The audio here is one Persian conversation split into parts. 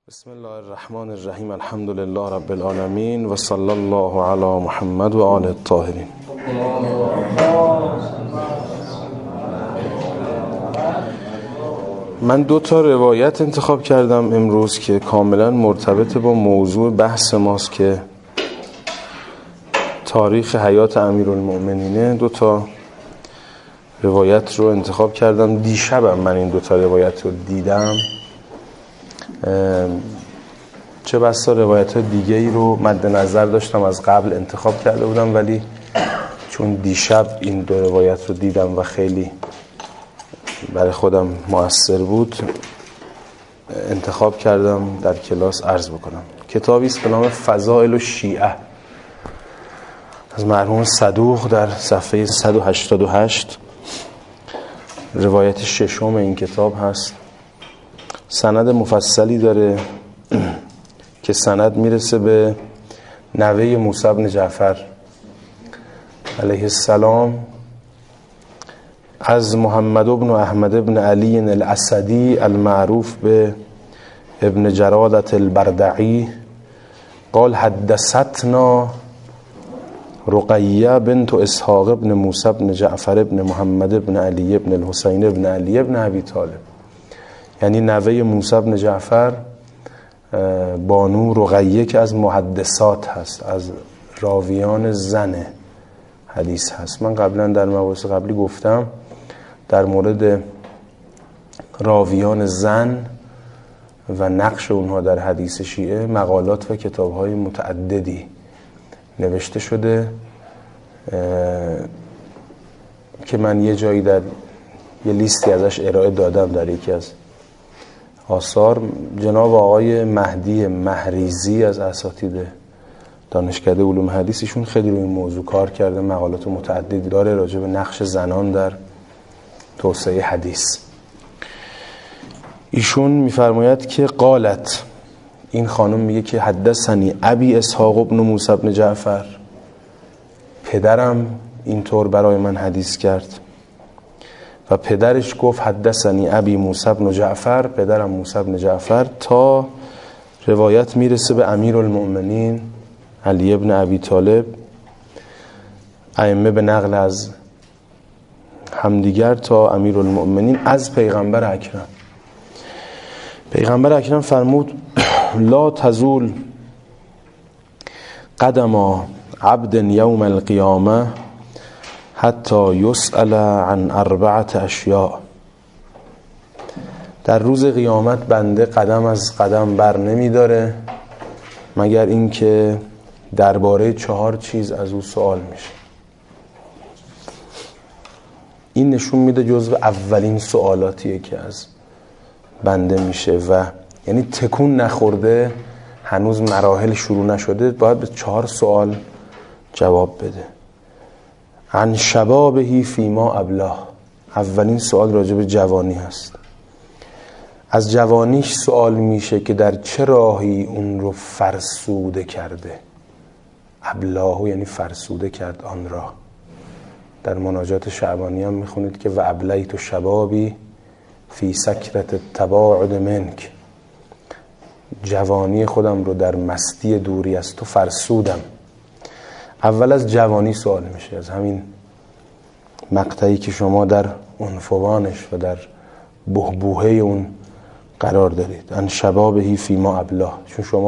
بسم الله الرحمن الرحیم. الحمد لله رب العالمین و صلی الله علی محمد و آل الطاهرین. من 2 تا روایت انتخاب کردم امروز که کاملا مرتبط با موضوع بحث ماست که تاریخ حیات امیرالمؤمنینه. 2 تا روایت رو انتخاب کردم. دیشبم من این 2 تا روایت رو دیدم، چه بسا روایت دیگه ای رو مد نظر داشتم از قبل انتخاب کرده بودم، ولی چون دیشب این 2 روایت رو دیدم و خیلی برای خودم مؤثر بود انتخاب کردم در کلاس عرض بکنم. کتابی است به نام فضائل الشیعه از مرحوم صدوق در صفحه 188. روایت 6 این کتاب هست. سند مفصلی داره که سند میرسه به نوه موسی بن جعفر علیه السلام از محمد بن احمد بن علی الاسدی المعروف به ابن جرادة البردعی قال حدثتنا رقیه بنت اسحاق بن موسی بن جعفر بن محمد بن علی بن الحسین بن علی بن ابی طالب، یعنی نوه موسی بن جعفر بانو رقیه که از محدثات هست، از راویان زن حدیث هست. من قبلا در مباحث قبلی گفتم در مورد راویان زن و نقش اونها در حدیث شیعه مقالات و کتاب‌های متعددی نوشته شده که من یه جایی در یه لیستی ازش ارائه دادم در یکی از آثار. جناب آقای مهدی مهریزی از اساتید دانشکده علوم حدیث، ایشون خیلی روی این موضوع کار کرده، مقالات متعددی داره راجع به نقش زنان در توسعه حدیث. ایشون میفرماید که قالت، این خانم میگه که حدثنی ابی اسحاق بن موسی بن جعفر، پدرم اینطور برای من حدیث کرد. و پدرش گفت حدثنی ابی موسی بن جعفر، پدرم موسی بن جعفر، تا روایت میرسه به امیرالمؤمنین علی بن ابی طالب. ائمه به نقل از همدیگر تا امیرالمؤمنین از پیغمبر اکرم. پیغمبر اکرم فرمود لا تزول قدم عبد یوم القیامه حتی یسأل عن 4 اشیاء. در روز قیامت بنده قدم از قدم بر نمی داره مگر اینکه درباره 4 چیز از او سوال میشه. این نشون میده جزو اولین سوالاتیه که از بنده میشه و یعنی تکون نخورده، هنوز مراحل شروع نشده، باید به 4 سوال جواب بده. عن شبابه فیما ابلاه، اولین سوال راجع به جوانی هست. از جوانیش سوال میشه که در چه راهی اون رو فرسوده کرده. ابلاه یعنی فرسوده کرد آن را. در مناجات شعبانی هم میخونید که و ابلیت شبابی فی سکرت التباعد منک، جوانی خودم رو در مستی دوری از تو فرسودم. اول از جوانی سوال میشه، از همین مقطعی که شما در عنفوانش و در بحبوحه اون قرار دارید. ان شبابهی فیما ابلاه، چون شما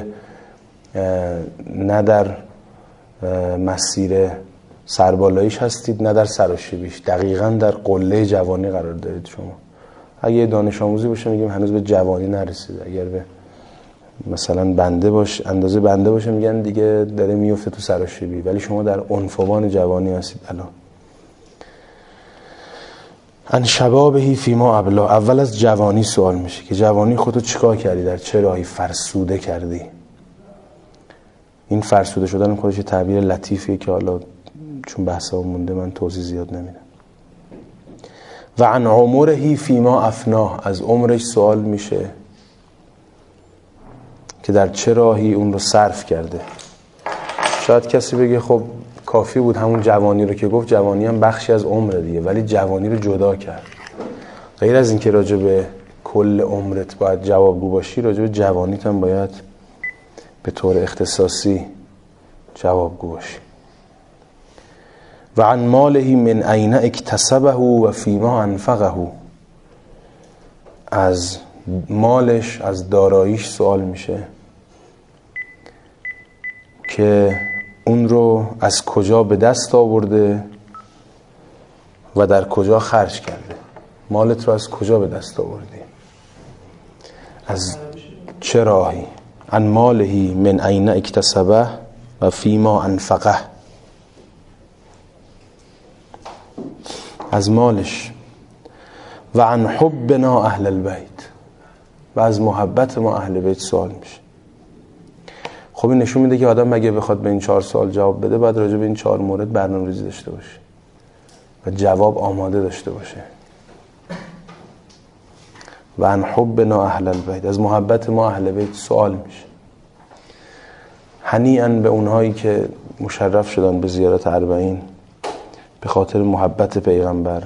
نه در مسیر سربالاییش هستید نه در سراشیبیش، دقیقاً در قله جوانی قرار دارید شما. اگه دانش آموزی باشه میگیم هنوز به جوانی نرسید، اگر به مثلا بنده باشه، اندازه بنده باشه میگن دیگه داره میفته تو سراشیبی، ولی شما در عنفوان جوانی هستید الان. ان شبابهی فیما ابلا، اول از جوانی سوال میشه که جوانی خودتو چیکار کردی، در چه راهی فرسوده کردی. این فرسوده شدن خودش تعبیر لطیفیه که حالا چون بحثا مونده من توضیح زیاد نمیدم. و عن عمرهی فیما افناه، از عمرش سوال میشه که در چه راهی اون رو صرف کرده. شاید کسی بگه خب کافی بود همون جوانی رو که گفت، جوانی هم بخشی از عمره دیگه، ولی جوانی رو جدا کرد. غیر از این که راجع به کل عمرت باید جوابگو باشی، راجع به جوانیت هم باید به طور اختصاصی جوابگو باشی. و عن ماله من این اکتسبه و فیما انفقه. از مالش، از داراییش سوال میشه که اون رو از کجا به دست آورده و در کجا خرج کرده. مالت رو از کجا به دست آوردی؟ از چه راهی؟ عن ماله من این اکتسبه و فیما انفقه. از مالش. و عن حبنا اهل البیت. و از محبت ما اهل بیت سوال میشه. خب این نشون میده که آدم مگه بخواد به این 4 سوال جواب بده، باید راجع به این 4 مورد برنامه‌ریزی داشته باشه و جواب آماده داشته باشه. و عن حبنا اهل البیت. از محبت ما اهل بیت سوال میشه. هنیئا به اونهایی که مشرف شدن به زیارت 40 به خاطر محبت پیغمبر،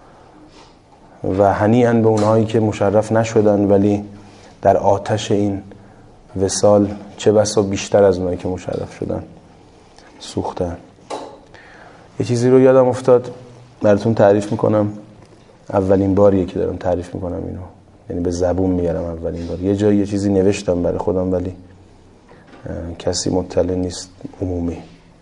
و هنیئا به اونهایی که مشرف نشدن ولی در آتش این وصال چه بسا بیشتر از اونهایی که مشرف شدن سوختن. یه چیزی رو یادم افتاد براتون تعریف میکنم. اولین باریه که دارم تعریف میکنم اینو، یعنی به زبون میارم اولین بار. یه جایی یه چیزی نوشتم برای خودم ولی کسی مطلع نیست عمومی.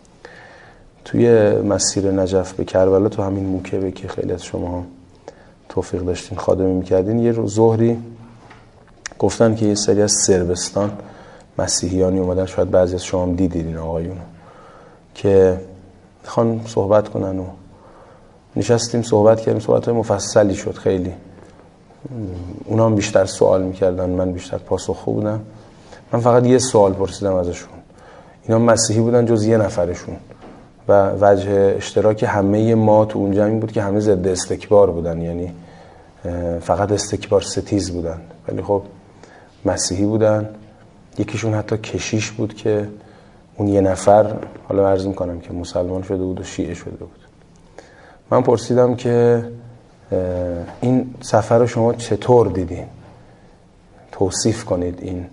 توی مسیر نجف به کربلا، تو همین موکبه که خیلی از شما هم توفیق داشتین خادمی میکردین، یه روز ظهری گفتن که یه سری از صربستان مسیحیانی اومدن، شاید بعضی از شما هم دیدید این آقایونو، که میخوان صحبت کنن و نشستیم صحبت کردیم. صحبت‌های مفصلی شد خیلی. اونا هم بیشتر سوال میکردن، من بیشتر پاسخگو بودم. من فقط یه سوال پرسیدم ازشون. اینا مسیحی بودن جز یه نفرشون و وجه اشتراک همه ما تو اونجا این بود که همه ضد استکبار بودن، یعنی فقط استکبار ستیز بودن، ولی خب مسیحی بودن. یکیشون حتی کشیش بود که اون یه نفر، حالا عرض میکنم که مسلمان شده بود و شیعه شده بود. من پرسیدم که این سفر رو شما چطور دیدین؟ توصیف کنید این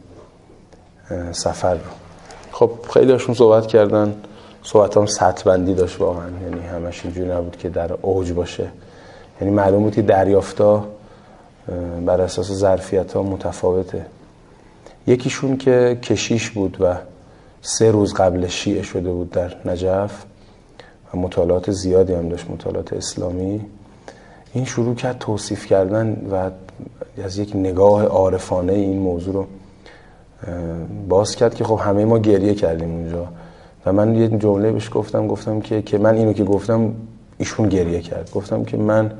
سفر رو. خب خیلی هاشون صحبت کردن. صحبت هم سطح بندی داشت واقعا، یعنی همش اینجوری نبود که در اوج باشه. یعنی معلوم بود که دریافتا بر اساس ظرفیت ها متفاوته. یکیشون که کشیش بود و 3 روز قبل شیعه شده بود در نجف و مطالعات زیادی هم داشت، مطالعات اسلامی، این شروع کرد توصیف کردن و از یک نگاه عارفانه این موضوع رو باز کرد که خب همه ما گریه کردیم اونجا. و من یه جمله بهش گفتم که من اینو که گفتم ایشون گریه کرد. گفتم که من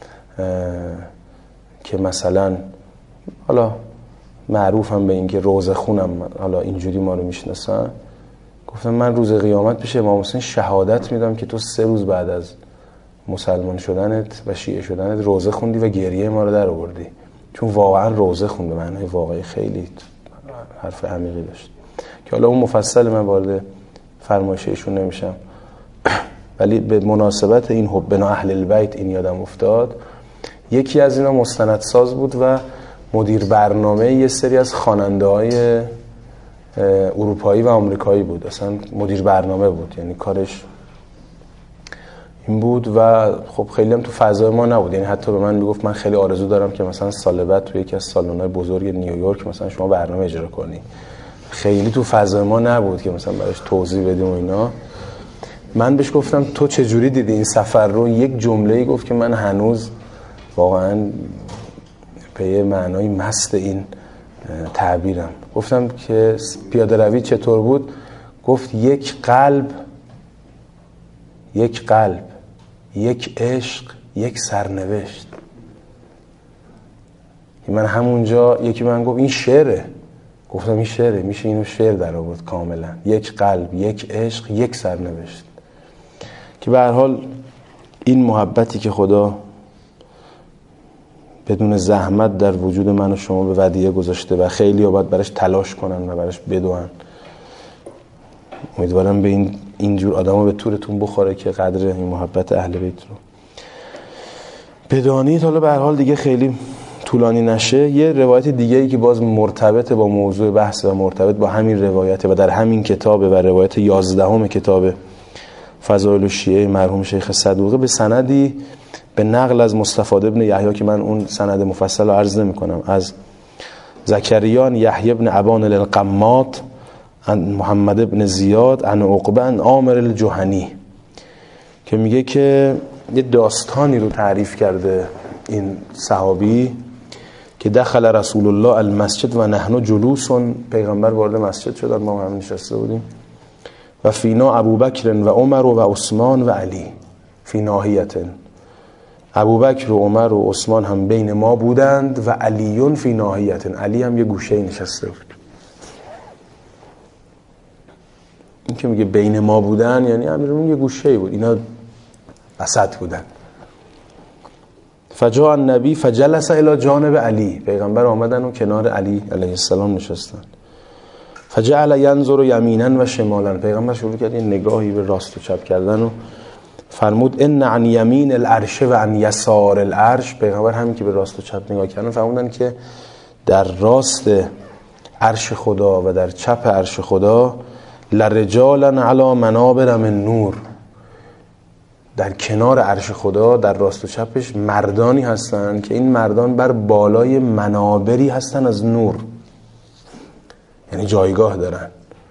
که مثلا حالا معروفم به این که روزه خونم، حالا اینجوری ما رو میشناسن، گفتم من روز قیامت پیش امام حسین شهادت میدم که تو 3 روز بعد از مسلمان شدنت و شیعه شدنت روزه خوندی و گریه ما رو در آوردی. چون واقعا روزه خوند به معنای واقعی، خیلی حرف عمیقی داشت که حالا اون مفصل من وارد فرمایش ایشون نمیشم. ولی به مناسبت این حبنا اهل البیت این یادم افتاد. یکی از اینا مستندساز بود و مدیر برنامه یه سری از خواننده‌های اروپایی و آمریکایی بود. اصلا مدیر برنامه بود، یعنی کارش این بود و خب خیلی هم تو فضای ما نبود. یعنی حتی به من میگفت من خیلی آرزو دارم که مثلا سال بعد تو یکی از سالن‌های بزرگ نیویورک مثلا شما برنامه اجرا کنی. خیلی تو فضای ما نبود که مثلا براش توضیح بدیم و اینا. من بهش گفتم تو چه جوری دیدی این سفر رو؟ یک جمله‌ای گفت که من هنوز واقعا به یه معنای مست این تعبیرم. گفتم که پیاده روی چطور بود؟ گفت یک قلب، یک عشق، یک سرنوشت. من همونجا یکی من گفت این شعره. گفتم این شعره، میشه اینو شعر در آورد کاملا. یک قلب، یک عشق، یک سرنوشت. که به هر حال این محبتی که خدا بدون زحمت در وجود من و شما به ودیعه گذاشته و خیلی ها باید براش تلاش کنن و براش بدوئن، امیدوارم به اینجور آدم ها به طورتون بخوره که قدر این محبت اهل بیت رو بدانید. حالا به هر حال دیگه خیلی طولانی نشه، یه روایت دیگه ای که باز مرتبط با موضوع بحث و مرتبط با همین روایت و در همین کتابه و روایت 11 کتاب فضائل الشیعه مرحوم شیخ صدوقی به سندی به نقل از مستفاد ابن یحیی که من اون سند مفصل رو عرض نمی‌کنم، از زکریا یحیی ابن ابان القمات عن محمد ابن زیاد عن عقبه عن عامر الجهنی که میگه که یه داستانی رو تعریف کرده این صحابی که دخل رسول الله المسجد و نحن جلوس، پیغمبر وارد مسجد شدن، ما هم نشسته بودیم و فینا ابوبکر و عمر و عثمان و علی فی ناحیه، ابوبکر و عمر و عثمان هم بین ما بودند و علیون فی ناحیه، علی هم یه گوشه نشسته بود. این که میگه بین ما بودن یعنی امیرالمومنین یه گوشه‌ای بود، اینا وسط بودن. فجاء النبی فجلس الی جانب علی، پیغمبر آمدن و کنار علی علیه السلام نشستن. فجعل ینظر یمینا و شمالا، پیغمبر شروع کرد این نگاهی به راست و چپ کردن و فرمود ان عن یمین العرش و عن یسار العرش، پیغمبر همین که به راست و چپ نگاه کردن فرمودن که در راست عرش خدا و در چپ عرش خدا لرجالا علی منابر من نور، در کنار عرش خدا در راست و چپش مردانی هستن که این مردان بر بالای منابری هستن از نور، یعنی جایگاه دارن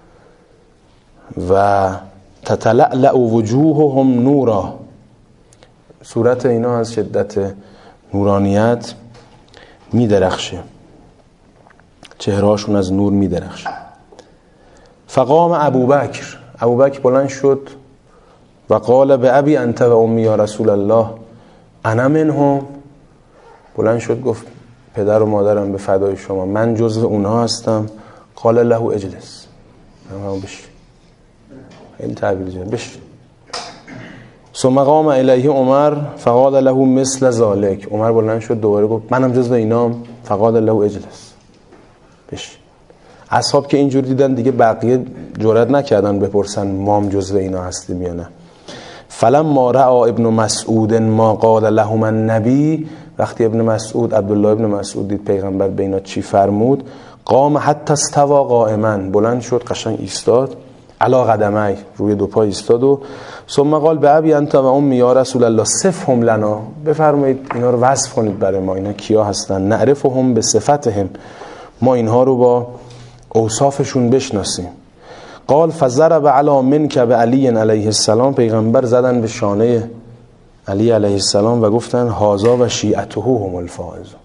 و تتلألأ وجوههم نورا، صورت اینا از شدت نورانیت میدرخشه، چهرهاشون از نور میدرخشه. فقام ابوبکر بلند شد و قال به ابی انت و امی یا رسول الله انا منهم، بلند شد گفت پدر و مادرم به فدای شما من جزو اونها هستم. قال له اجلس، بش این تعبیر جان بش. ثم قام الیه عمر فقال له مثل ذلك، عمر بلند شد دوباره گفت منم جزو اینام. فقال له اجلس، بش. اصحاب که اینجوری دیدن دیگه بقیه جرئت نکردن بپرسن مام جزو اینا هستیم یا نه. فلما رأى ابن مسعود ما قال لهم النبی، وقتی ابن مسعود عبدالله ابن مسعود دید پیغمبر به اینا چی فرمود، قام حتی استوا قائما، بلند شد قشنگ ایستاد، علی قدمی، روی دو پا ایستاد و ثم قال به ابی انت و امی یا رسول الله صفهم لنا، بفرمایید اینا رو وصف کنید برای ما، اینا کیا هستن، نعرفهم به صفتهم، ما اینها رو با اوصافشون بشناسیم. قال فضرب علی منک به علی علیه السلام، پیغمبر زدن به شانه علی علیه السلام و گفتن هذا و شیعته هم الفائزون،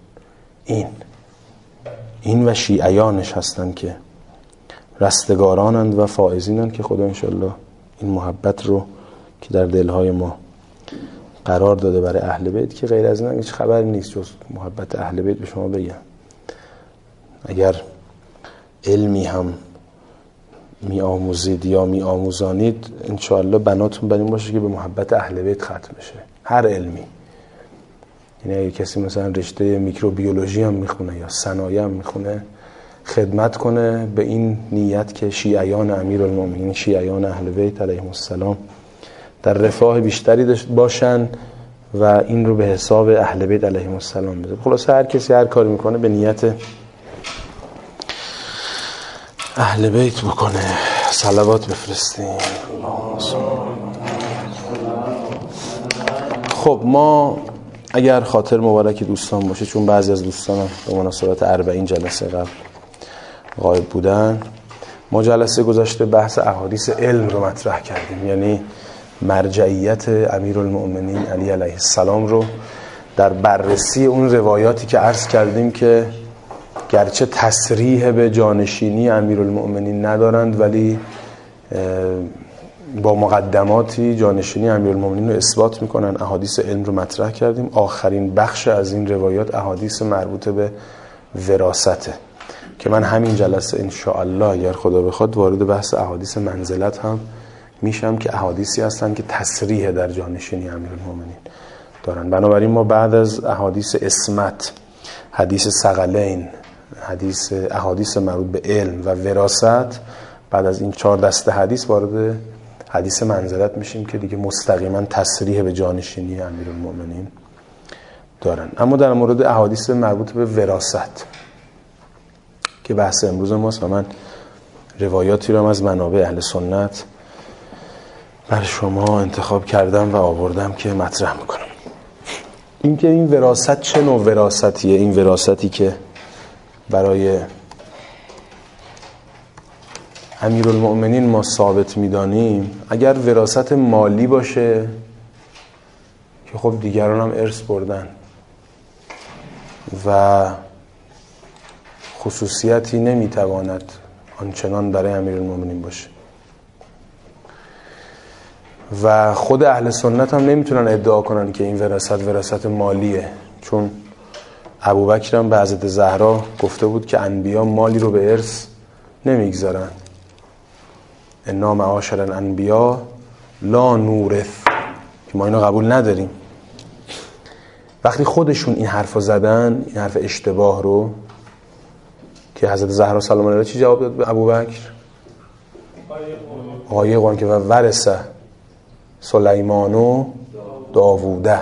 این و شیعیانش هستن که رستگارانند و فائزینند که خدا انشالله این محبت رو که در دلهای ما قرار داده برای اهل بیت، که غیر از این هیچ خبری نیست جز محبت اهل بیت به شما بگم. اگر علمی هم می آموزید یا می آموزانید انشاءالله بناتون بر این باشه که به محبت اهل بیت ختم بشه، هر علمی. یعنی اگه کسی مثلا رشته میکروبیولوژی هم میخونه یا صنایع هم میخونه، خدمت کنه به این نیت که شیعیان امیرالمومنین، شیعیان اهل بیت علیهم السلام در رفاه بیشتری باشن و این رو به حساب اهل بیت علیهم السلام بذاره. خلاصه هر کسی هر کاری میکنه به نیت اهل بیت بکنه. صلوات بفرستیم. خب ما اگر خاطر مبارک دوستان باشه، چون بعضی از دوستان به مناسبت 40 جلسه قبل غایب بودن، ما جلسه گذشته بحث احادیث علم رو مطرح کردیم، یعنی مرجعیت امیرالمؤمنین علی علیه السلام رو در بررسی اون روایاتی که عرض کردیم که گرچه تصریح به جانشینی امیرالمؤمنین ندارند ولی با مقدماتی جانشینی امیرالمؤمنین رو اثبات میکنن. احادیث علم رو مطرح کردیم. آخرین بخش از این روایات احادیث مربوط به وراثته که من همین جلسه انشاءالله اگر خدا بخواد وارد بحث احادیث منزلت هم میشم که احادیثی هستن که تصریح در جانشینی امیرالمؤمنین دارن. بنابراین ما بعد از احادیث اسمت، حدیث ثقلین، احادیث مربوط به علم و وراثت، بعد از این 4 دسته حدیث وارد حدیث منزلت میشیم که دیگه مستقیما تصریح به جانشینی امیرالمؤمنین دارن. اما در مورد احادیث مربوط به وراثت که بحث امروز ماست و من روایاتی رو از منابع اهل سنت بر شما انتخاب کردم و آوردم که مطرح میکنم. این که این وراثت چه نوع وراثتیه؟ این وراثتی که برای امیرالمؤمنین ما ثابت میدانیم، اگر وراثت مالی باشه که خب دیگران هم ارث بردن و خصوصیتی نمیتواند آنچنان برای امیرالمؤمنین باشه و خود اهل سنت هم نمیتونن ادعا کنن که این وراثت مالیه، چون ابوبکر هم به حضرت زهرا گفته بود که انبیا مالی رو به ارث نمیگذارن. انا معاشر الانبیا لا نورث، که ما اینو قبول نداریم. وقتی خودشون این حرفو زدن، این حرف اشتباه رو، که حضرت زهرا سلام الله علیها چی جواب داد به ابوبکر؟ آیه قرآن که ورثه سلیمان و داووده.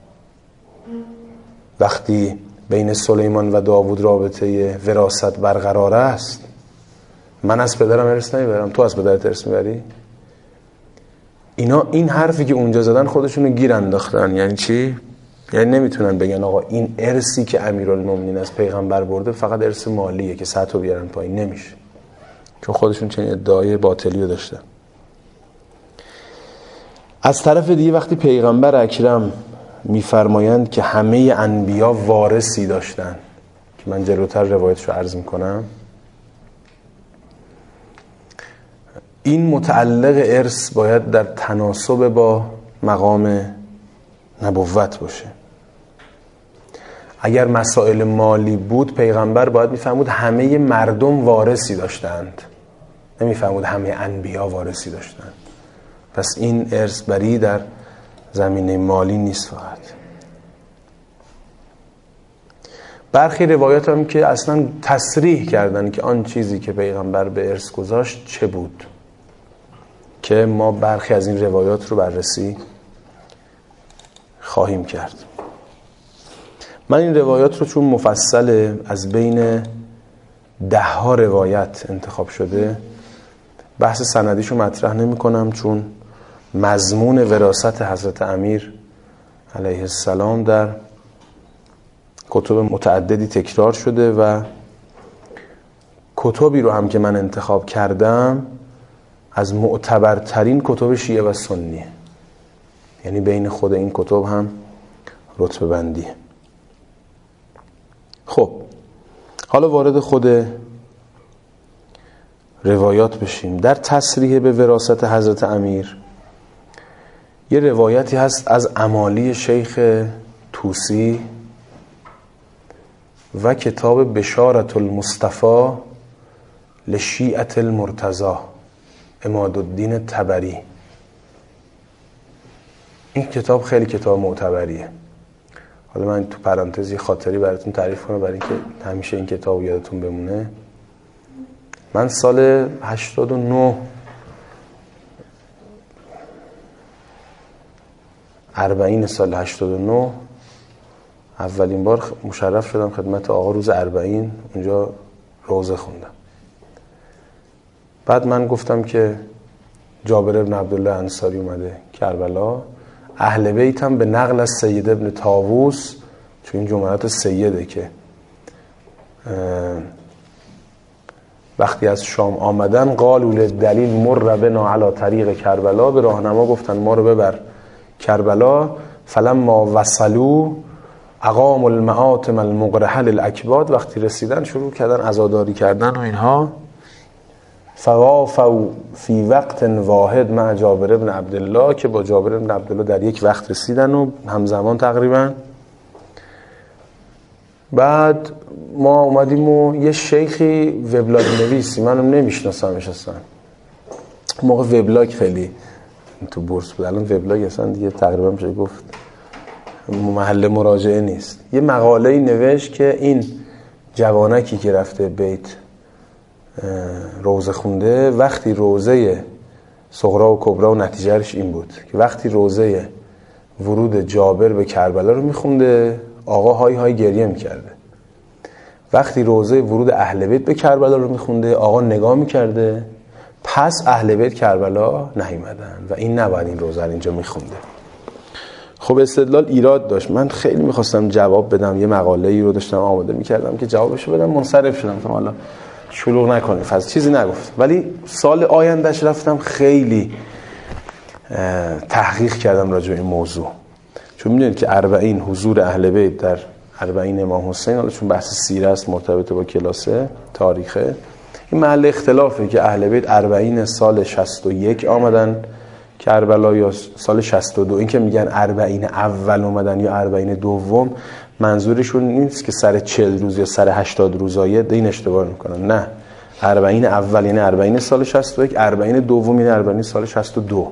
وقتی بین سلیمان و داوود رابطه وراثت برقرار است، من از پدرم ارث نمیبرم، تو از پدرت ارث میبری. اینا این حرفی که اونجا زدن خودشونو گیر انداختن. یعنی چی؟ یعنی نمیتونن بگن آقا این ارثی که امیرالمومنین از پیغمبر برده فقط ارث مالیه که سطح رو بیارن پایین. نمیشه، چون خودشون چنین ادعای باطلی رو داشتن. از طرف دیگه وقتی پیغمبر اکرم میفرمایند که همه انبیا وارثی داشتن، که من جلوتر روایتشو عرض میکنم، این متعلق ارث باید در تناسب با مقام نبوت باشه. اگر مسائل مالی بود، پیغمبر باید میفهمود همه مردم وارثی داشتند، نمیفهمود همه انبیا وارثی داشتند. پس این ارث بری در زمینه مالی نیست فقط. برخی روایات هم که اصلا تصریح کردن که آن چیزی که پیغمبر به ارث گذاشت چه بود، که ما برخی از این روایات رو بررسی خواهیم کرد. من این روایات رو چون مفصله، از بین 10 روایت انتخاب شده، بحث سندیشو مطرح نمی کنم، چون مضمون وراثت حضرت امیر علیه السلام در کتب متعددی تکرار شده و کتبی رو هم که من انتخاب کردم از معتبرترین کتب شیعه و سنیه. یعنی بین خود این کتب هم رتبه بندیه. خب حالا وارد خود روایات بشیم. در تصریح به وراثت حضرت امیر یه روایتی هست از امالی شیخ طوسی و کتاب بشارة المصطفى لشیعة المرتضی عمادالدین طبری. این کتاب خیلی کتاب معتبریه. حالا من تو پرانتزی خاطری براتون تعریف کنم برای اینکه همیشه این کتاب یادتون بمونه. من سال 89 40 سال 89 اولین بار مشرف شدم خدمت آقا روز 40 اونجا روزه خوندم. بعد من گفتم که جابر ابن عبدالله انصاری اومده کربلا، اهل بیت هم به نقل از سید ابن طاووس، چون این جملات سیده که وقتی از شام آمدن قالوا للدلیل مر بنا علی طریق کربلا، به راهنما گفتن ما رو ببر کربلا. فلما وصلوا اقاموا المآتم المقرحه للاکباد، وقتی رسیدن شروع کردن عزاداری کردن و اینها. فوافوا فی وقت واحد مع جابر ابن عبدالله، که با جابر ابن عبدالله در یک وقت رسیدن و همزمان تقریبا. بعد ما اومدیم و یه شیخی وبلاگ نویسی، منم نمیشناسمش اصلا، موقع وبلاگ خیلی تو بورس بود، الان وبلاگ اصلا دیگه تقریبا میشه گفت محل مراجعه نیست. یه مقاله‌ای نوشت که این جوانکی که رفته بیت روزه خونده، وقتی روزه صغرا و کبرا، و نتیجهش این بود که وقتی روزه ورود جابر به کربلا رو میخونده، آقا های گریه میکرده. وقتی روزه ورود اهل بیت به کربلا رو میخونده، آقا نگاه میکرده، پس اهل بیت کربلا نیومدن و این نباید این روزه رو اینجا میخونده. خب استدلال ایراد داشت. من خیلی میخواستم جواب بدم، یه مقاله ای رو داشتم آماده میکردم که جوابشو بدم، منصرف شدم تا حالا شلوغ نکنیم، فاز چیزی نگفت. ولی سال آیندهش رفتم خیلی تحقیق کردم راجع به این موضوع، چون میدونید که 40 حضور اهل بیت در 40 امام حسین، حالا چون بحث سیره است مرتبط با کلاسه تاریخه، این محل اختلافه که اهل بیت 40 سال 61 آمدن کربلا یا سال 62. این که میگن 40 اول اومدن یا 40 دوم، منظورشون نیست که سر 40 روز یا سر 80 روز آید، این اشتباه میکنن. نه، 40 اول یعنی 40 سال 61، 40 دوم یعنی 40 سال 62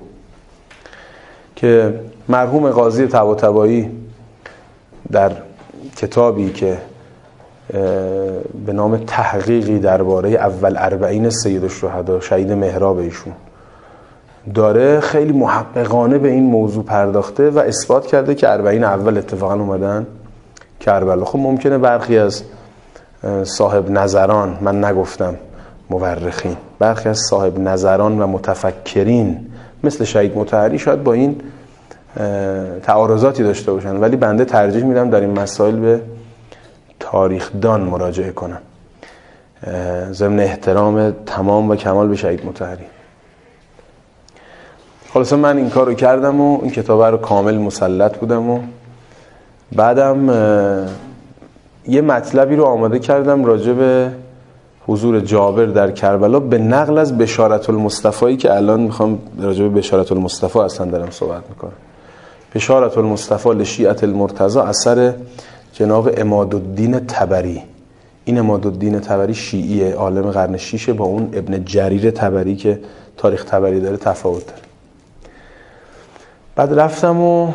که مرحوم قاضی طباطبایی در کتابی که به نام تحقیقی درباره اول 40 سید الشهدا شهید محراب ایشون داره، خیلی محققانه به این موضوع پرداخته و اثبات کرده که 40 اول اتفاقا اومدن کربلا. خب ممکنه برخی از صاحب نظران، من نگفتم مورخین، برخی از صاحب نظران و متفکرین مثل شهید مطهری شاید با این تعارضاتی داشته باشن، ولی بنده ترجیح میدم در این مسائل به تاریخدان مراجعه کنم، ضمن احترام تمام و کمال به شهید مطهری. خلاصه من این کار رو کردم و این کتاب رو کامل مسلط بودم و بعدم یه مطلبی رو آماده کردم راجع به حضور جابر در کربلا به نقل از بشارت المصطفی که الان میخوام راجع به بشارت المصطفی اصلا دارم صحبت میکنم. بشارت المصطفی لشیعة المرتضی اثر جناب عمادالدین طبری. این عمادالدین طبری شیعیه، عالم قرن 6، با اون ابن جریر طبری که تاریخ طبری داره تفاوت داره. بعد رفتم و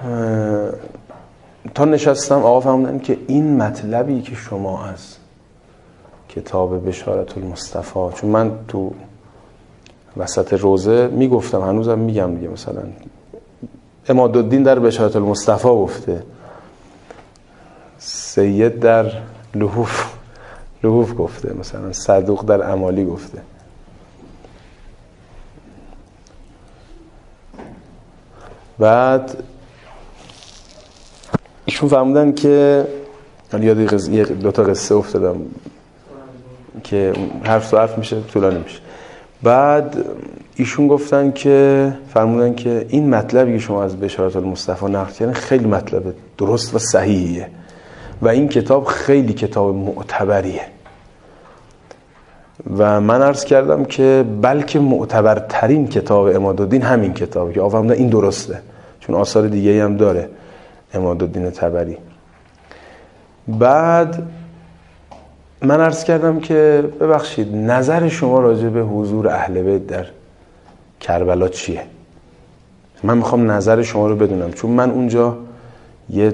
تا نشستم آقا فهمیدن که این مطلبی که شما از کتاب بشارت المصطفی، چون من تو وسط روزه میگفتم، هنوزم میگم دیگه، مثلا عمادالدین در بشارت المصطفی گفته، سید در لحوف گفته، مثلا صدوق در اعمالی گفته. بعد ایشون فهمیدن که یاد دو تا قصه افتادم که حرف میشه طولانی میشه. بعد ایشون گفتن که فرمودن که این مطلبی که شما از بشارت المصطفی نقل کردین خیلی مطلب درست و صحیحیه و این کتاب خیلی کتاب معتبریه. و من عرض کردم که بلکه معتبرترین کتاب عمادالدین همین کتابه که آفهمدن این درسته، چون آثار دیگه هم داره عمادالدین طبری. بعد من عرض کردم که ببخشید نظر شما راجع به حضور اهل بیت در کربلا چیه؟ من میخوام نظر شما رو بدونم، چون من اونجا یه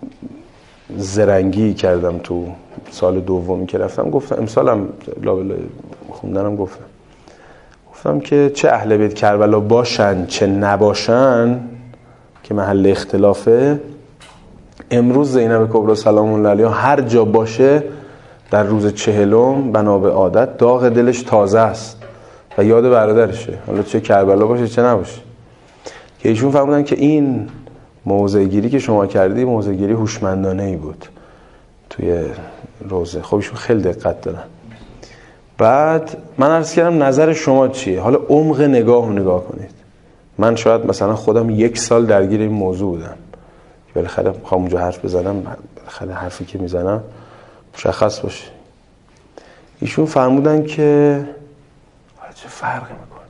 زرنگی کردم تو سال دومی که رفتم، گفتم امسالم لابلا خوندنم گفتم که چه اهل بیت کربلا باشن چه نباشن که محل اختلافه، امروز زینب کبری سلام الله علیها هر جا باشه در روز 40 بنا به عادت داغ دلش تازه است و یاد برادرشه، حالا چه کربلا باشه چه نباشه. که ایشون فهمیدن که این موضع گیری که شما کردی موضع گیری هوشمندانه ای بود توی روزه. خب ایشون خیلی دقت دارن. بعد من عرض کردم نظر شما چیه؟ حالا عمق نگاه کنید. من شاید مثلا خودم 1 سال درگیر این موضوع بودم، بالاخره میخوام اونجا حرف بزنم، بالاخره حرفی که میزنم مشخص باشه. ایشون فرمودن که چه فرقی میکنه،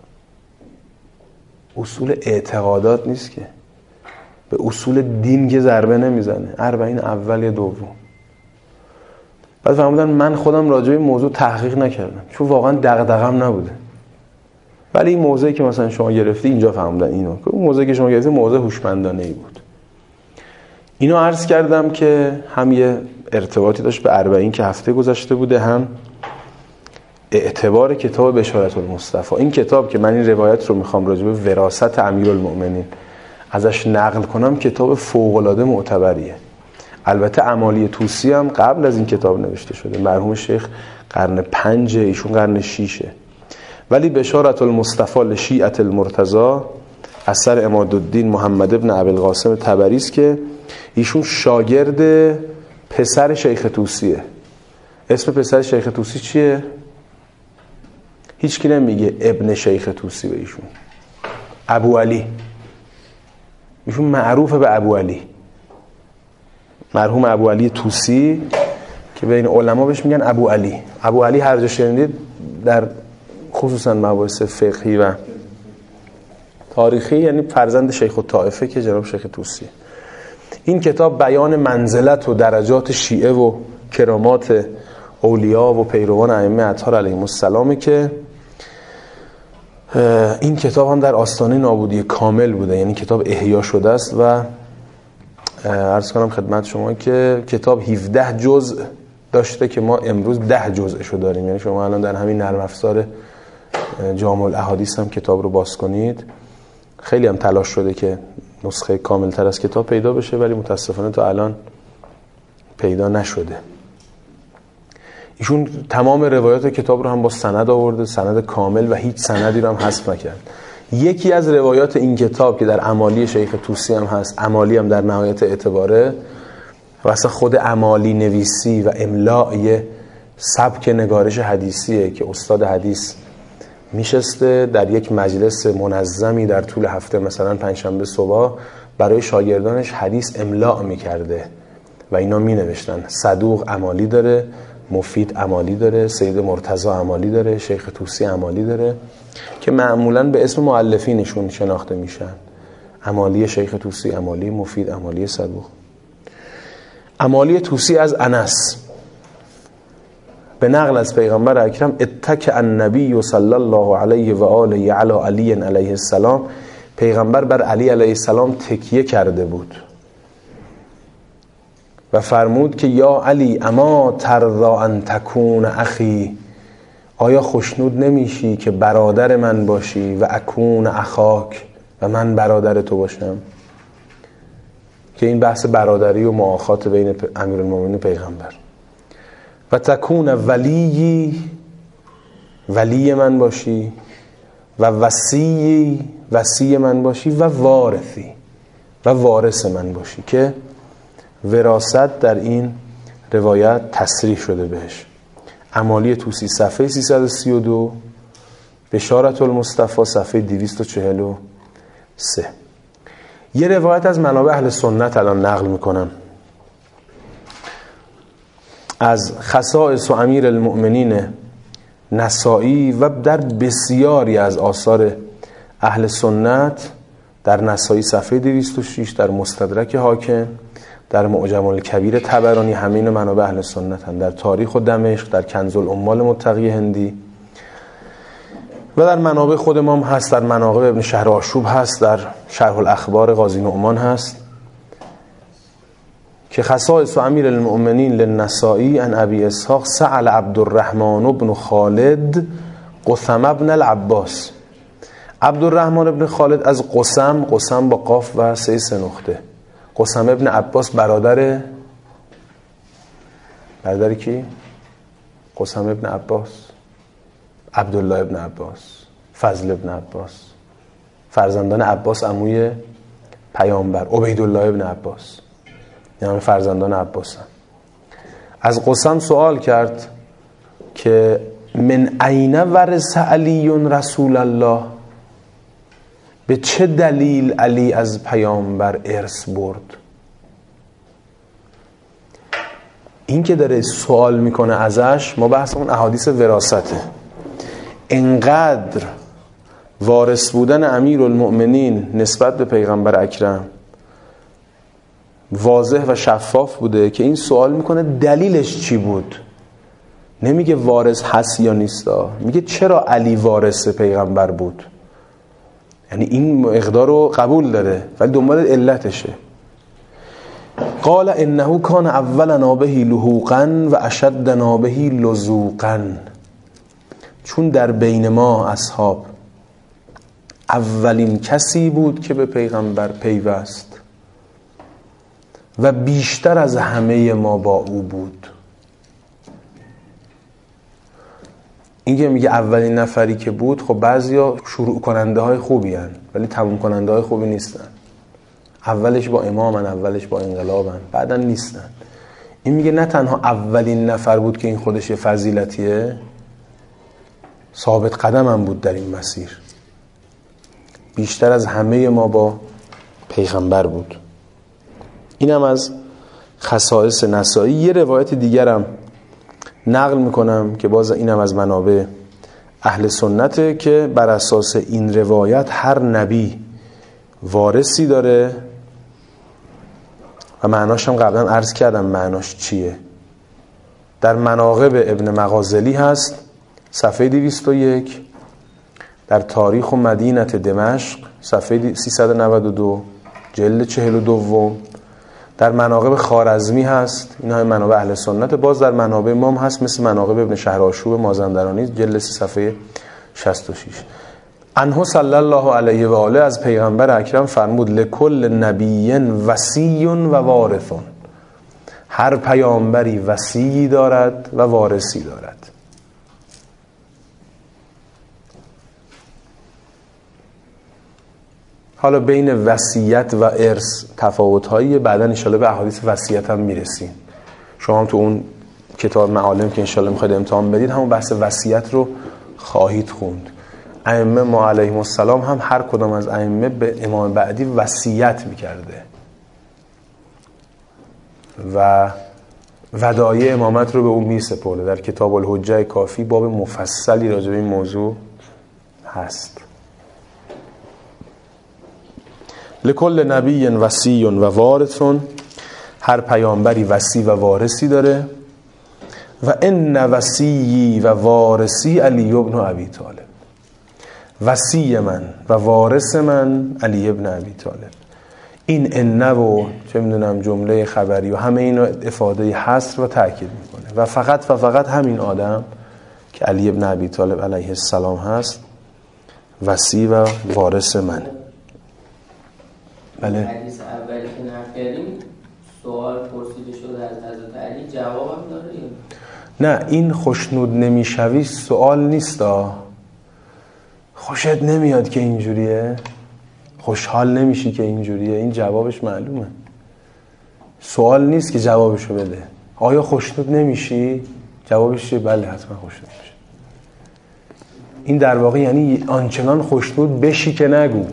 اصول اعتقادات نیست که، به اصول دین که ضربه نمیزنه، 40 اول یا دوم. بعد فرمودن من خودم راجع به این موضوع تحقیق نکردم چون واقعا دغدغه‌ام نبوده، ولی این موضوعی که مثلا شما گرفتی اینجا فهمیدن اینو، که اون موضوعی که شما گرفتی موضوع هوشمندانه ای بود. اینو عرض کردم که هم یه ارتباطی داشت به 40 که هفته گذشته بوده، هم اعتبار کتاب بشارت المصطفی. این کتاب که من این روایت رو میخوام راجع به وراثت امیرالمؤمنین ازش نقل کنم، کتاب فوق‌العاده معتبریه. البته اعمالی طوسی هم قبل از این کتاب نوشته شده. مرحوم شیخ قرن 5، ایشون قرن 6. ولی بشارت المصطفی لشیعة المرتضی اثر عمادالدین محمد ابن ابوالقاسم طبری است که ایشون شاگرد پسر شیخ طوسیه. اسم پسر شیخ طوسی چیه؟ هیچ کی نمیگه ابن شیخ طوسی به ایشون. ابو علی. ایشون معروف به ابو علی، مرحوم ابو علی طوسی که بین علما بهش میگن ابو علی. ابو علی هر جا شنیدید در خصوصا مباحث فقهی و تاریخی یعنی فرزند شیخ الطائفه که جناب شیخ طوسی. این کتاب بیان منزلت و درجات شیعه و کرامات اولیا و پیروان ائمه اطهار علیهم السلام که این کتاب هم در آستانه نابودی کامل بوده، یعنی کتاب احیا شده است و عرض کنم خدمت شما که کتاب 17 جزء داشته که ما امروز 10 جزءشو داریم. یعنی شما الان در همین نرم افزار جامع الاحادیث هم کتاب رو باز کنید، خیلی هم تلاش شده که نسخه کامل تر از کتاب پیدا بشه ولی متاسفانه تا الان پیدا نشده. ایشون تمام روایات کتاب رو هم با سند آورده، سند کامل و هیچ سندی رو هم حذف نکرد. یکی از روایات این کتاب که در اعمالی شیخ طوسی هم هست، اعمالی هم در نهایت اعتباره و اصلا خود اعمالی نویسی و املاء سبک نگارش حدیثیه که استاد حدیث میشسته در یک مجلس منظمی در طول هفته، مثلا پنجشنبه صبح برای شاگردانش حدیث املاء میکرده و اینا مینوشتن. صدوق اعمالی داره، مفید اعمالی داره، سید مرتضی اعمالی داره، شیخ طوسی اعمالی داره که معمولاً به اسم مؤلفینشون شناخته میشن. اعمالی شیخ طوسی، اعمالی مفید، اعمالی صدوق. اعمالی طوسی از انس به نقل از پیغمبر اکرم اتکأ النبی صلی الله علیه و آله علی علی علیه السلام، پیغمبر بر علی علیه السلام تکیه کرده بود و فرمود که یا علی اما ترضی ان تکون اخی، آیا خوشنود نمیشی که برادر من باشی و اکون اخاک و من برادر تو باشم. که این بحث برادری و مؤاخات بین امیرالمومنین پیغمبر. و تکون ولی من باشی و وصی من باشی و وارث من باشی که وراثت در این روایت تصریح شده بهش. اعمالی طوسی صفحه 332، بشارت المصطفی صفحه 243. یه روایت از منابع اهل سنت الان نقل میکنم از خصائص و امیر المؤمنین نسائی و در بسیاری از آثار اهل سنت، در نسائی صفحه 206، در مستدرک حاکم، در معجم الکبیر طبرانی، همین منابع اهل سنت هم، در تاریخ و دمشق، در کنز الاموال متقی هندی و در منابع خود ما هم هست، در مناقب ابن شهر آشوب هست، در شرح الاخبار قاضی نعمان هست که خصائص امیر المؤمنین للنسائی عن ابی اسحاق سأل عبدالرحمن بن خالد قثم بن العباس. عبدالرحمن بن خالد از قثم با قاف و 3 نقطه، قثم ابن عباس برادر کی؟ قثم ابن عباس، عبدالله ابن عباس، فضل ابن عباس، فرزندان عباس عموی پیامبر، عبیدالله ابن عباس، یعنی فرزندان عباس هم. از قثم سوال کرد که من این ورث علی رسول الله، به چه دلیل علی از پیامبر ارث برد؟ این که داره سوال میکنه ازش، ما بحثمون احادیث وراثته. انقدر وارث بودن امیرالمؤمنین نسبت به پیغمبر اکرم واضح و شفاف بوده که این سوال میکنه دلیلش چی بود. نمیگه وارث هست یا نیستا، میگه چرا علی وارث پیغمبر بود. یعنی این مقدار رو قبول داره ولی دنبال علتشه. قال انه کان اول نابه لحوقا و اشد نابه لزوقا، چون در بین ما اصحاب اولین کسی بود که به پیغمبر پیوست و بیشتر از همه ما با او بود. این که میگه اولین نفری که بود، خب بعضیا شروع کننده های خوبی هن ولی تموم کننده های خوبی نیستن. اولش با امامن، اولش با انقلابن، بعدن نیستن. این میگه نه تنها اولین نفر بود که این خودش یه فضیلتیه، ثابت قدم هم بود در این مسیر. بیشتر از همه ما با پیغمبر بود. اینم از خصائص نسائی. یه روایت دیگرم نقل میکنم که باز اینم از منابع اهل سنته که بر اساس این روایت هر نبی وارثی داره و معناش هم قبلا عرض کردم معناش چیه. در مناقب ابن مغازلی هست صفحه 201، در تاریخ و مدینت دمشق صفحه 392 جلد 42، در مناقب خوارزمی هست، اینا های منابع اهل سنت. باز در منابع امام هست مثل مناقب ابن شهرآشوب مازندرانی جلد 3 صفحه 66. عنه صلی الله علیه و آله از پیغمبر اکرم فرمود لکل نبی وصی و وارث، هر پیامبری وصی دارد و وارثی دارد. حالا بین وصیت و ارث تفاوت‌هایی بعداً ان شاءالله به احادیث وصیت هم میرسیم. شما هم تو اون کتاب معالم که ان شاءالله میخواید امتحان بدید همون بحث وصیت رو خواهید خوند. ائمه ما علیهم السلام هم هر کدام از ائمه به امام بعدی وصیت میکرده و ودایع امامت رو به اون میسپرده. در کتاب الحجه کافی باب مفصلی راجع به این موضوع هست. لکل نبی وصی و وارث، هر پیامبری وصی و وارثی داره. و ان وصیی و وارثی علی ابن ابی طالب، وصی من و وارث من علی ابن ابی طالب. این ان و چه میدونم جمله خبری و همه اینا افاده حصر و تاکید میکنه و فقط همین آدم که علی ابن ابی طالب علیه السلام هست وصی و وارث منه. بله. حدیث اولی که نقل کردیم سوال پرسیده شده از حضرت علی، جواب هم داره؟ نه، این خوشنود نمیشوی سوال نیستا. خوشت نمیاد که اینجوریه، خوشحال نمیشی که اینجوریه، این جوابش معلومه. سوال نیست که جوابشو بده. آیا خوشنود نمیشی؟ جوابش چیه؟ بله حتما خوشنود میشه. این در واقع یعنی آنچنان خوشنود بشی که نگو.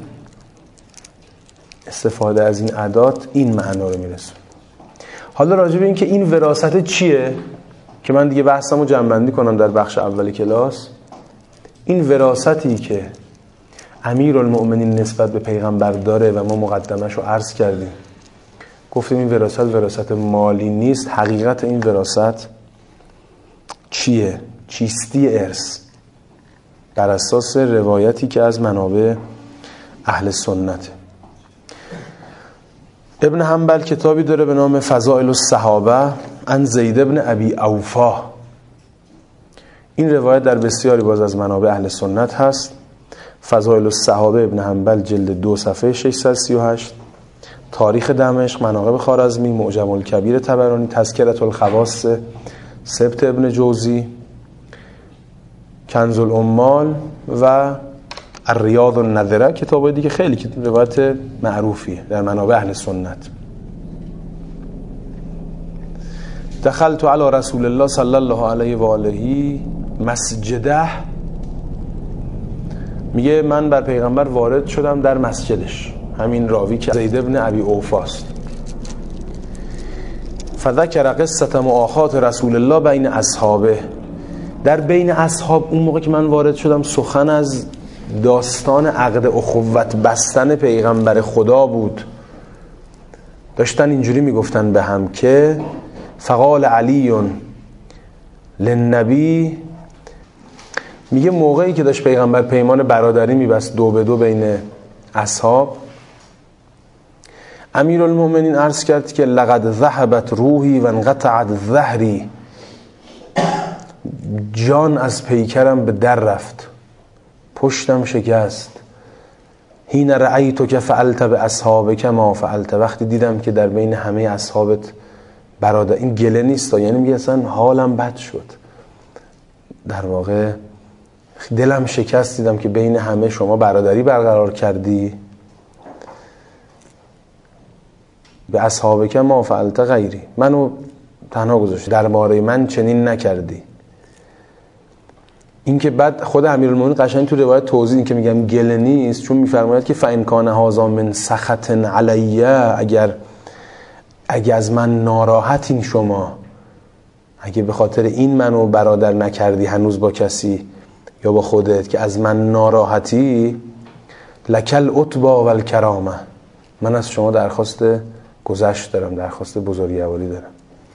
استفاده از این ادات این معنا رو میرسه. حالا راجع به این که این وراثت چیه که من دیگه بحثمو جمع‌بندی کنم در بخش اول کلاس. این وراثتی که امیرالمؤمنین نسبت به پیغمبر داره و ما مقدمش رو عرض کردیم، گفتیم این وراثت مالی نیست. حقیقت این وراثت چیه؟ چیستی ارث بر اساس روایتی که از منابع اهل سنته. ابن حنبل کتابی داره به نام فضائل الصحابه عن زید بن ابی اوفا. این روایت در بسیاری باز از منابع اهل سنت هست. فضائل الصحابه ابن حنبل جلد 2 صفحه 638، تاریخ دمشق، مناقب خوارزمی، معجم الکبیر طبرانی، تذکرة الخواص سبت ابن جوزی، کنز العمال و الریاض النظره. کتابای دیگه خیلی روایت معروفیه در منابع اهل سنت. دخلت علی رسول الله صلی الله علیه و آله مسجده، میگه من بر پیغمبر وارد شدم در مسجدش، همین راوی که زید ابن ابی اوفاست. فذکر قصه مؤاخات رسول الله بین اصحابه، در بین اصحاب اون موقع که من وارد شدم سخن از داستان عقد اخوت بستن پیغمبر خدا بود. داشتن اینجوری میگفتن به هم که فقال علی للنبی، میگه موقعی که داشت پیغمبر پیمان برادری میبست 2 به 2 بین اصحاب، امیرالمؤمنین عرض کرد که لقد ذهبت روحی و انقطعت ظهری، جان از پیکرم به در رفت، پشتم شکست. حین رأیتک فعلت باصحابک ما فعلت، وقتی دیدم که در بین همه اصحابت برادر، این گله نیست، یعنی میگه اصلا حالم بد شد، در واقع دلم شکست، دیدم که بین همه شما برادری برقرار کردی. به اصحابک ما فعلت غیری، منو تنها گذاشتی، درباره من چنین نکردی. این که بعد خود امیرالمومنین قشنگ تو روایت توضیح، این که میگم گله نیست، چون میفرماید که فإن کان هذا من سخط علی، اگر از من ناراحتین شما، اگه به خاطر این منو برادر نکردی هنوز با کسی یا با خودت که از من ناراحتی، لکل عتبا و الکرامه، من از شما درخواست گذشت دارم، درخواست بزرگواری دارم.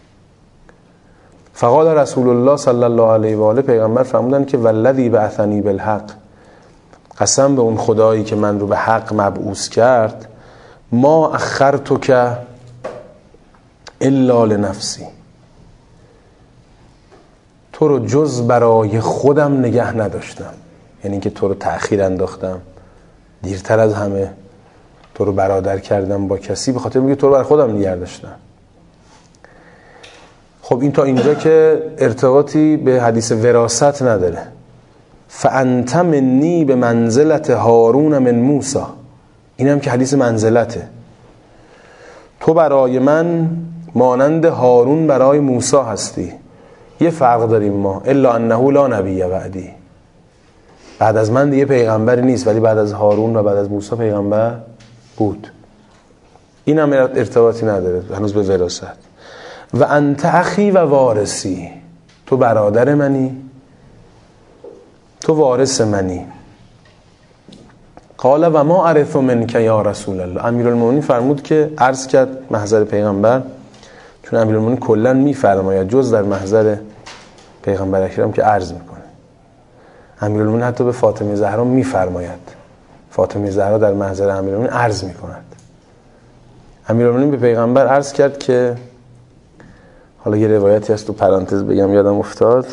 فقال رسول الله صلی الله علیه و آله، پیغمبر فرمودن که والذی بعثنی بالحق، قسم به اون خدایی که من رو به حق مبعوث کرد، ما اخرتک الا لنفسی، تو رو جز برای خودم نگه نداشتم، یعنی که تو رو تأخیر انداختم، دیرتر از همه تو رو برادر کردم با کسی، به خاطر میگه تو رو برای خودم نگه داشتم. خب این تا اینجا که ارتباطی به حدیث وراثت نداره. فانت منی به منزلت هارون من موسی، اینم که حدیث منزلته، تو برای من مانند هارون برای موسی هستی. یه فرق داریم ما، الا انه لا نبی بعدی، بعد از من دیگه پیغمبری نیست، ولی بعد از هارون و بعد از موسی پیغمبر بود. این هم ارتباطی نداره هنوز به وراثت. و انت اخی و وارثی، تو برادر منی، تو وارث منی. قال و ما عرف منک یا رسول الله، امیرالمومنین فرمود که عرض کرد محضر پیغمبر، چون امیرالمومنین کلا میفرماید جز در محضر پیغمبر اکرم که عرض میکنه. امیرالمومنین حتی به فاطمه زهرا میفرماید، فاطمه زهرا در محضر امیرالمومنین عرض میکند. امیرالمومنین به پیغمبر عرض کرد که، حالا یه روایتی هست تو پرانتز بگم یادم افتاد،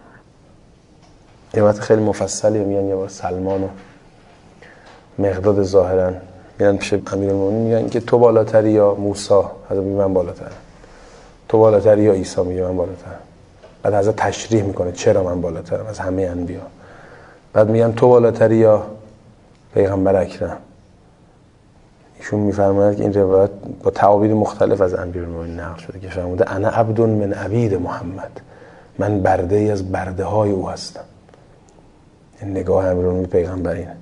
روایت خیلی مفصلی، میگن یه بار سلمان و مقداد ظاهرا میرن پیش امیرالمومنین، میگن که تو بالاتری یا موسی؟ حضرت میگه من بالاترم. تو بالاتری یا عیسی؟ میگه من بالاترم. بعد حضرت تشریح میکنه چرا من بالاترم از همه انبیا. بعد میگن تو بالاتری یا پیغمبر اکرم؟ ایشون میفرماید که این روایت با تعابیر مختلف از امیرالمومنین نقل شده که فرموده انا عبد من عبید محمد، من برده ای از برده های او هستم. این نگاه امیرالمومنین پیغمبر اینه.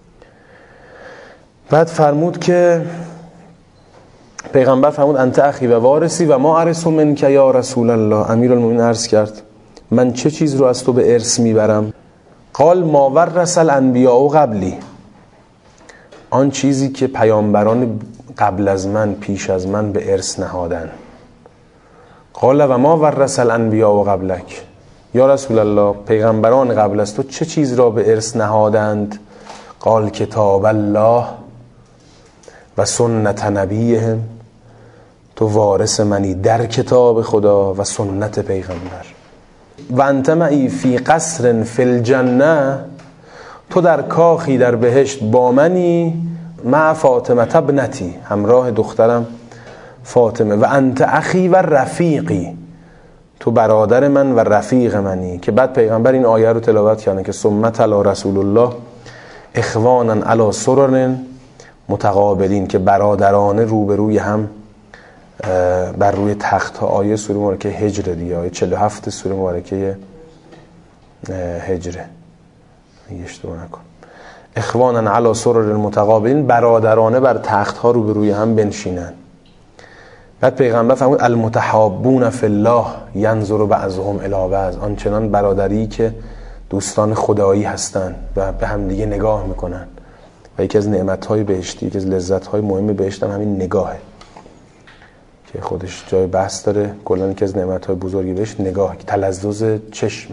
بعد فرمود که پیغمبر فرمود انت اخی و وارثی و ما ارث منک یا رسول الله. امیرالمومنین عرض کرد من چه چیز رو از تو به ارث میبرم؟ قال ما ورث الانبیاء قبلی، آن چیزی که پیامبران قبل از من، پیش از من به ارث نهادن. قال و ما ورث الانبیاء قبلک، یا رسول الله پیغمبران قبل از تو چه چیز را به ارث نهادند؟ قال کتاب الله و سنت نبیهم، تو وارث منی در کتاب خدا و سنت پیغمبر. و انت معی فی قصر فی الجنه، تو در کاخی در بهشت با منی، مع فاطمه ابنتی، همراه دخترم فاطمه. و انت اخی و رفیقی، تو برادر من و رفیق منی. که بعد پیغمبر این آیه رو تلاوت کردن که ثم تلا رسول الله اخوانا علی سرر متقابلین، که برادرانه روبروی هم بر روی تخت ها. آیه سوره مبارکه هجر دیگه، آیه 47 سوره مبارکه هجره، اشتباه نکن. اخوانا علی سرر متقابلین، برادرانه بر تخت ها روبروی هم بنشینن. بعد پیغمبر فرمود المتحابون فی الله ینظر بعضهم الی بعض، آنچنان برادری که دوستان خدایی هستند و به هم دیگه نگاه میکنن. و یکی از نعمت‌های بهشتی، یکی از لذت‌های مهم بهشت هم همین نگاهه که خودش جای بحث داره. کلاً یکی از نعمت‌های بزرگی بهشت نگاه، که تلذذ چشمه.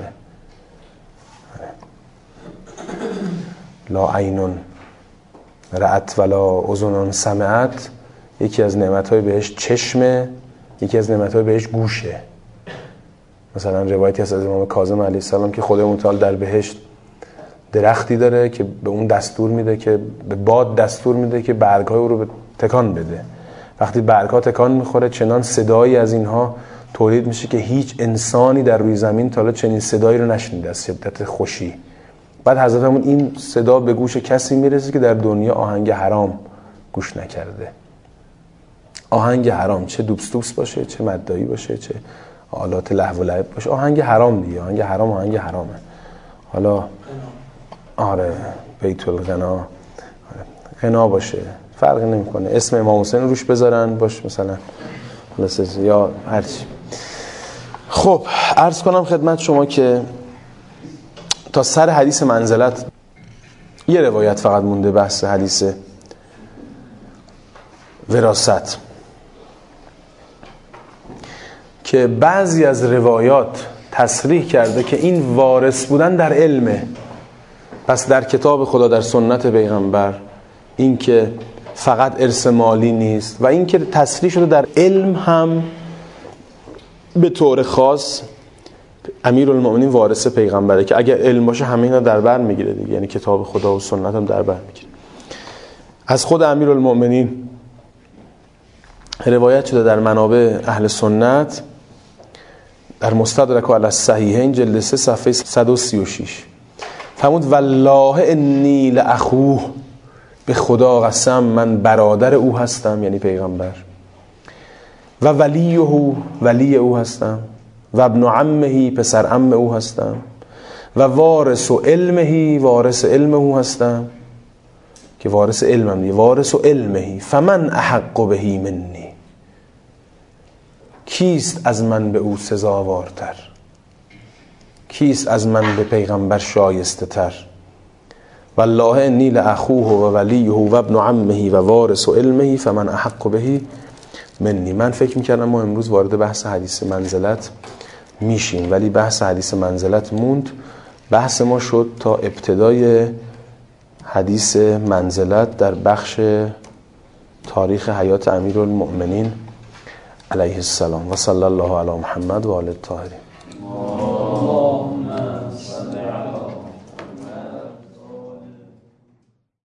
لا عین رأت ولا اذن سمعت، یکی از نعمت‌های بهشت چشمه، یکی از نعمت‌های بهشت گوشه. مثلا روایتی هست از امام کاظم علیه السلام که خدای متعال در بهشت درختی داره که به اون دستور میده که به باد دستور میده که برگ‌های او رو تکان بده. وقتی برگ‌ها تکان میخوره چنان صدایی از اینها تولید میشه که هیچ انسانی در روی زمین تا حالا چنین صدایی رو نشنیده از شدت خوشی. بعد حضرتمون این صدا به گوش کسی میرسه که در دنیا آهنگ حرام گوش نکرده. آهنگ حرام، چه دوبس دوبس باشه، چه مدایی باشه، چه آلات لهو و لعب باشه، آهنگ حرام دیگه. آهنگ حرام آهنگ حرامه. حالا آره بیت الغنا غنا باشه فرقی نمیکنه، اسم امام حسین روش بذارن باش مثلا یا هرچی. خب عرض کنم خدمت شما که تا سر حدیث منزلت یه روایت فقط مونده، بحث حدیث وراثت، که بعضی از روایات تصریح کرده که این وارث بودن در علمه. پس در کتاب خدا، در سنت پیغمبر، این که فقط ارث مالی نیست و این که تصریح شده در علم هم به طور خاص امیرالمومنین وارث پیغمبره، که اگر علم باشه همه اینا در بر میگیره دیگه، یعنی کتاب خدا و سنت هم در بر میگیره. از خود امیرالمومنین روایت شده در منابع اهل سنت در مستدرک علی الصحیحین جلد 3 صفحه 136 فرمود والله انی لاخوه، به خدا قسم من برادر او هستم، یعنی پیغمبر، و ولی او هستم، و ابن عمه، پسر عم او هستم، و وارث علمه، وارث علم او هستم، که وارث علمم دیگه، وارث علمه، فمن احق بهی منی، کیست از من به او سزاوارتر، کیست از من به پیغمبر شایسته تر. والله انی لاخوه و ولیه و ابن عمه و وارث علمه فمن احق بهی منی. من فکر میکردم ما امروز وارد بحث حدیث منزلت میشیم، ولی بحث حدیث منزلت موند. بحث ما شد تا ابتدای حدیث منزلت در بخش تاریخ حیات امیرالمؤمنین علیه السلام. و صلی الله علی محمد و آل الطاهرین.